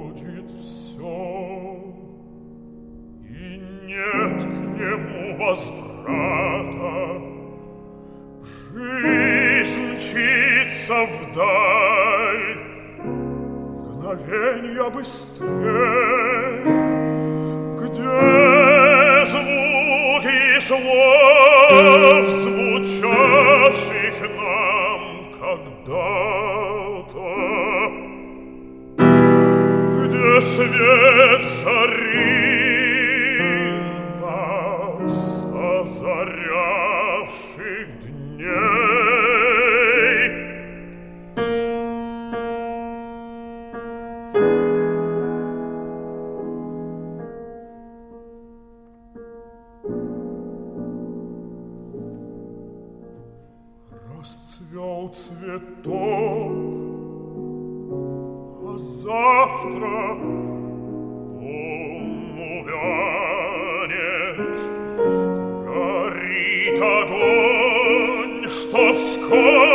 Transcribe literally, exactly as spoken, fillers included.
будет все, и нет к нему возврата. Жизнь мчится вдаль, мгновенья быстрей, где звуки слов, звучавших нам когда-то, где свет зари нас озарявших дней. Расцвел цветок, а завтра он увянет. Горит огонь, что вскоре